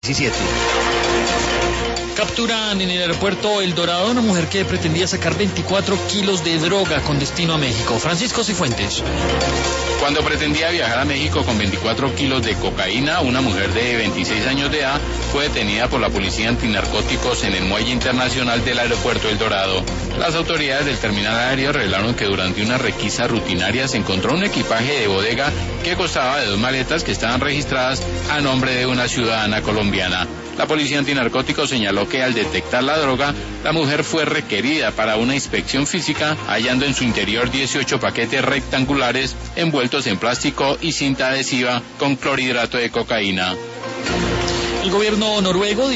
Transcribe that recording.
17. Capturan en el aeropuerto El Dorado a una mujer que pretendía sacar 24 kilos de droga con destino a México. Francisco Cifuentes. Cuando pretendía viajar a México con 24 kilos de cocaína, una mujer de 26 años de edad fue detenida por la Policía Antinarcóticos en el muelle internacional del aeropuerto El Dorado. Las autoridades del terminal aéreo revelaron que durante una requisa rutinaria se encontró un equipaje de bodega que constaba de 2 maletas que estaban registradas a nombre de una ciudadana colombiana. La Policía Antinarcóticos señaló que al detectar la droga, la mujer fue requerida para una inspección física, hallando en su interior 18 paquetes rectangulares envueltos en plástico y cinta adhesiva con clorhidrato de cocaína. El gobierno noruego